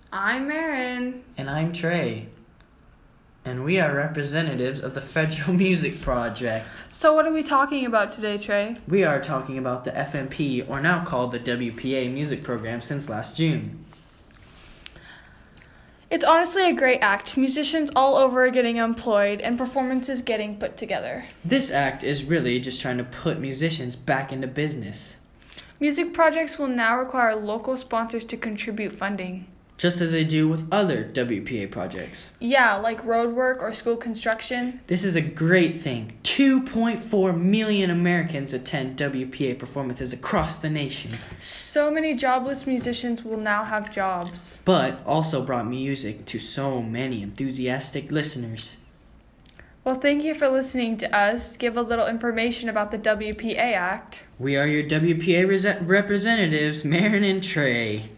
I'm Marin. And I'm Trey. And we are representatives of the Federal Music Project. So what are we talking about today, Trey? We are talking about the FMP, or now called the WPA music program, since last June. It's honestly a great act. Musicians all over are getting employed and performances getting put together. This act is really just trying to put musicians back into business. Music projects will now require local sponsors to contribute funding. Just as they do with other WPA projects. Yeah, like road work or school construction. This is a great thing. 2.4 million Americans attend WPA performances across the nation. So many jobless musicians will now have jobs. But also brought music to so many enthusiastic listeners. Well, thank you for listening to us give a little information about the WPA Act. We are your WPA representatives, Marin and Trey.